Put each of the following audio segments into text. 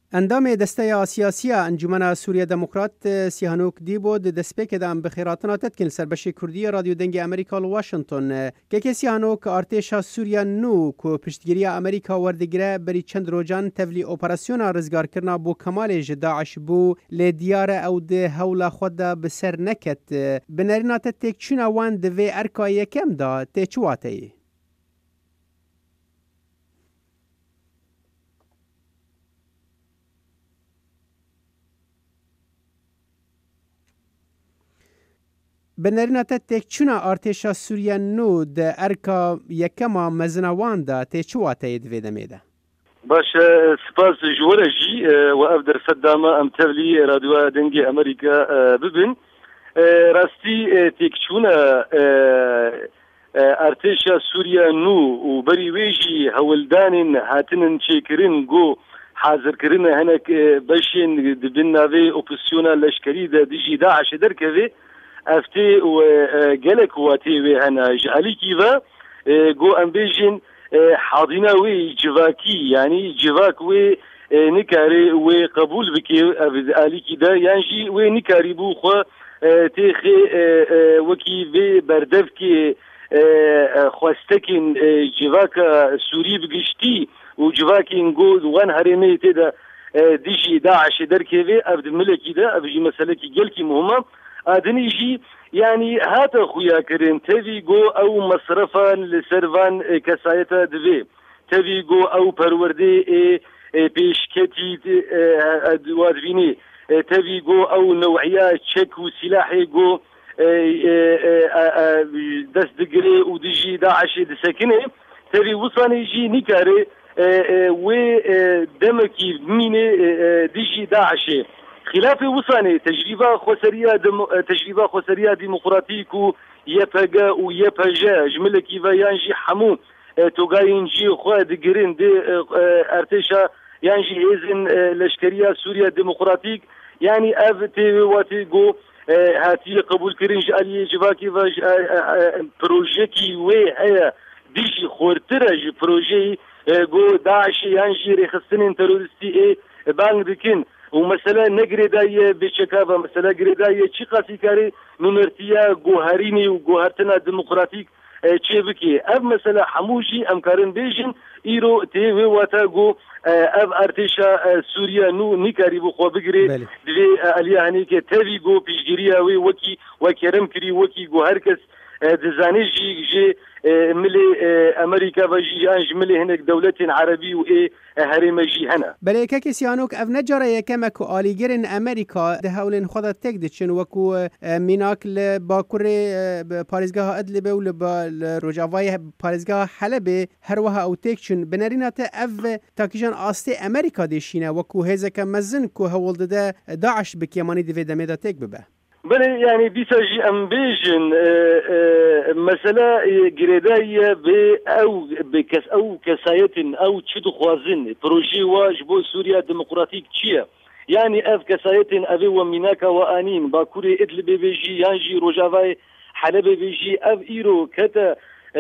اندام دسته سیاسی انجمن سوریه دموکرات سیهانوک دیبو دسپیک دام بخیراتنا تتکن سربشی کردی رادیو دنگ امریکا واشنطن که سیهانوک ارتش سوریه نو کو پشتگیری امریکا وردگره بری چند روزان تولی اپراسیون رزگار کرنا بو کمال داعش بو لدیار او ده حول خود بسر نکت بنرینات تکچون وان دوی ارکای کم دا تچواتی بنرینات تکچونا ارتشا سوریه نو ده ارکا یکما مزنوان دا تچواتی دوی دمیده باش سپاس جوالجي وأبدر فدامة أم تبلي راديو دنجي أمريكا ببن راستي تكشونا ارتشا سوريا نو وبري ويجي هولدان هاتنن شيكرين جو حاضر كرنا هناك باشين دبنا في اوبسيونا لشكري ديجي داعش دركبي افتي وقالك واتي هنا جالي كيفا جو امبيجين حاضنا وي جواكي يعني جواك وي نكاري وي قبول بكي آلي كده يعني وي نكاري بو خو تيخي وكي في بردفكي خواستكين جواك سوري بقشتي وجواكي نقول وان هرمي تدا ديجي داعش دركي ابد ملكي دا ابجي مسألكي قلكي مهمة ادنيجي يعني هاتا خويا كريم تفيقو او مصرفا لسرفان كسايتا دفي تفيقو او پروردي بيشكتي وادفيني تفيقو او نوعيات شك وسلاحي جو دست دقري ودجي داعش دسكنه تفي وصاني جي نكاري ودمكي ميني دجي داعش خلاف وصاني تجربة خسرية ديمقراطيكو يبقى ويبقى جملة كيفا ينجي حمو توقع ينجي خواه دقرين دي ارتشا ينجي هزن لشكرية سوريا ديمقراطيك يعني افتي واتيقو هاتي قبول كرين جالي جواكي بروجيكي وي هيا ديجي خورترج بروجي جو داعش ينجي ريخستنين ترورستي بانگ دكين ومسألة نقرداية بشكافة مسألة قرداية چي قاسي كاري نمرتيا جوهريني وجوهرتنا ديمقراطيك چه بكي اب مسألة حموشي امكارن بيجن ايرو تيوي واتاقو اب ارتشا سوريا نو نيكاري بخوا بقري دوي الياني كي تاويقو بيشجريا وكي وكرم كري وكي جوهركس دزاني جي ملي امريكا وجي انج ملي هناك دولة عربي وايه هرم جي هنا بله که سیانوک اف نجاره یکم کو آلیگرن امریکا ده هولن خدا تک دچن وکو میناک لباکور پاریزگاه ادلب و لروجاوای پاریزگاه حلب هر وها او تکچن بنرینات اف تاکیجان آسته امریکا دیشینه وکو هزک مزن کو هولد ده داعش بکیمانی دی دمه تک ببه بله يعني بيساجي ام بيجن مسألة جريداية او كسايت او تشدو خوازن بروجي واجبو سوريا ديمقراطيك تشيا يعني اف كسايت ابي وميناكا وانين باكوري ادلب بيجي يانجي روجافاي حلب بيجي اف ايرو كتا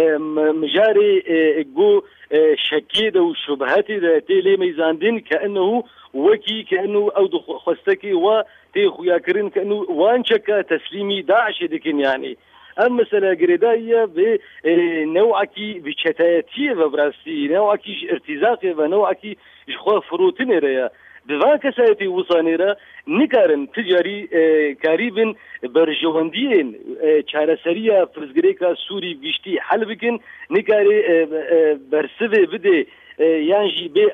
مجاري جو شكيد وشبهات تيلي ميزاندين كأنه وكي كأنه او خستكي و تي خويا كرين كأنه وانشكا تسليمي داعش دكين يعني اما مسألة قريداية بنوعكي بشتاتية وبراسي نوعكي ارتزاقي ونوعكي جخوا فروتين ريا بذاك سايتي وصانيرا نكارن تجاري كاريبن برجواندين چارسريا فرزگريكا سوري بيشتي حل بكن نكاري برسوه بده يانجي بي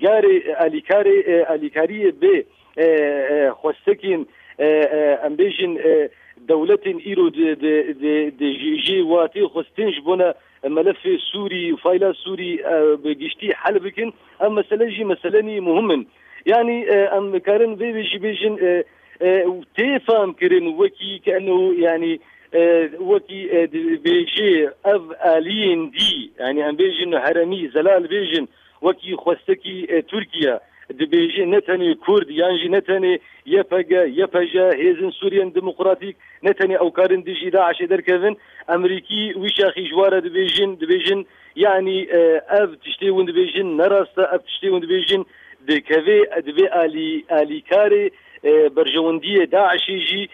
آليكاري بي خوستكين امبيجن دولة ايرو دي جي واتي خوستنج بنا ملف سوري وفايلا سوري بجشتي حل بكن اما مسألة مسألة مهمن يعني ام كارن بيجي بيجن وتفهم كرن وكي كأنه يعني وكي بيجي اف الين دي يعني ام بيجن هرمي زلال بيجن وكي خوستكي تركيا دبيجي نتاني كورد يعني نتاني يفجا هيزن سوريان ديمقراطيك نتاني او كارن ديجي داعش دركفن امريكي ويشاخي جوارا دبيجن يعني اف تشتيون دبيجن نراستا اف تشتيون دبيجن دكوي ادبي الي كاري برجونديه داعشي جي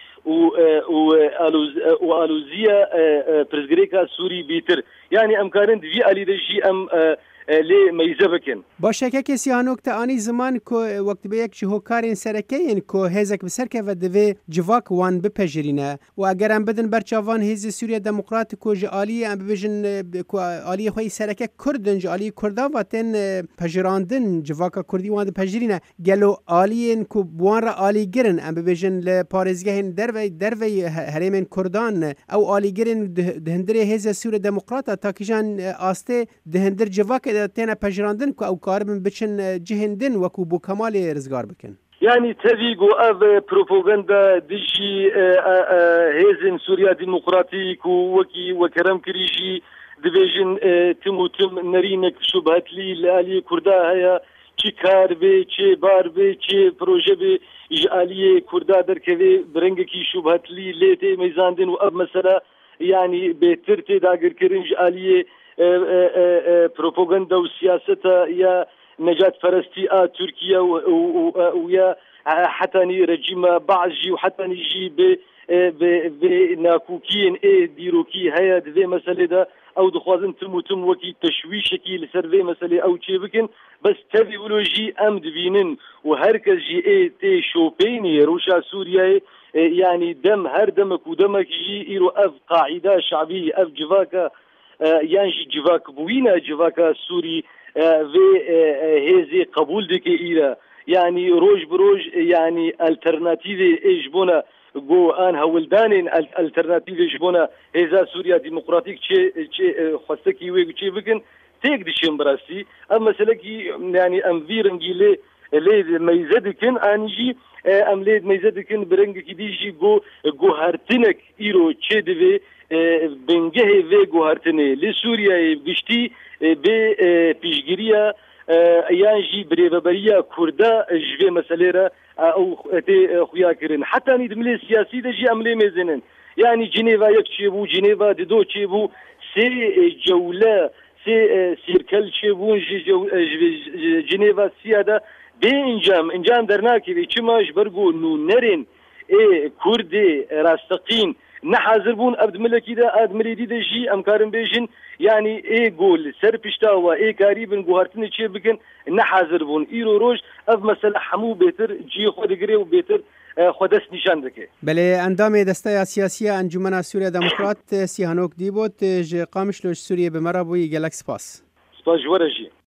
و الوزيه برزغريكا سوري بيتر يعني امكارن في الي دجي ام لي ميزبكن باشه که سیانوک تانی زمان کو وقت به یک هوکارین سرکین کو هزک بسرکه و دوی جواک وان بپجرینه و اگر ام بدن برچاوان هز سوریه دموکرات کو جالی ام بجن کو علی خوی سرکه کردن جالی کردا و تن پجراندن جواک کردی وان پجرینه گلو علیین کو بوان را علی گرن ام بجن ل پاريزگهن دروی هرمن کردان او علی گرن دهندره هز سوریه دموکرات تا کیجان آسته دهندر جواک تینا پجراندن کو او کاربن بچن جهندن وکو بو کمال رزگار بکن يعني تفيقو اف بروباغندا دشي هيزن سوريا ديمقراطيك وكي وكرم كريشي ديفيجن تم نرينك شبهت لي لالي كردا هيا چی کار به چی بار به چی پروژه به اجالیه کردا درکوی برنگکی شبهت لی لیته میزاندن و اب مثلا يعني بهتر تداگر کرن اجالیه بروباغندا وسياسة يا نجاة فرستي تركيا ويا حتى رجيم بعضي وحتى نجي بناكوكين ديروكي هيا دي مسألة ده او دخوازن تم وكي تشويشكي لسرفي مسألة او چه بكن بس تبيولوجي ام دبينن وهركز جي تي شوبيني روشا سوريا يعني دم هر دمك ودمك جي ايرو اف قاعدة شعبية اف جفاكا يعني جواك بوينا جواك سوري في هذه قبول دك إيرا يعني روج بروج يعني الترناتيف إجبونا جو آن هولدان الترناتيف إجبونا هذا سوريا ديمقراطيك شيء خاصكي ويجي بكن تيك دشين براسي أما سلكي يعني أمفيرنجي ليه ميزدكن أنجي أم ليه ميزدكن برنجي ديجي جو هرتنك إيرو شيء بنگه و گوهرتنه لسوریه گشتی به پیشگیریه یانجی بریبریا کردا جوی مسئله را او خویا کرن حتی ندمل سیاسی دجی عمله میزنن یعنی جنیوا یک چیبو جنیوا دو چیبو سی جوله سی سیرکل چیبو جنیوا سیاده به انجام درناکی به چماش برگو نونرین کردی راستقین نحاضر بون ابد ملكي ده اد مريدي ده جي امكارن بيجن يعني قول سر بيشتاوا قريبن غوهرتني تشي بكن نحاضر بون ايرو روج اف مساله حمو بيتر جي خود غري وبيتر خودس نشان دكه بله اندام دسته سیاسی انجمن سوریه دموکرات سیهانوک دیبوت قامش لوش سوریه به مرابوی گلکس پاس سپاس جورجی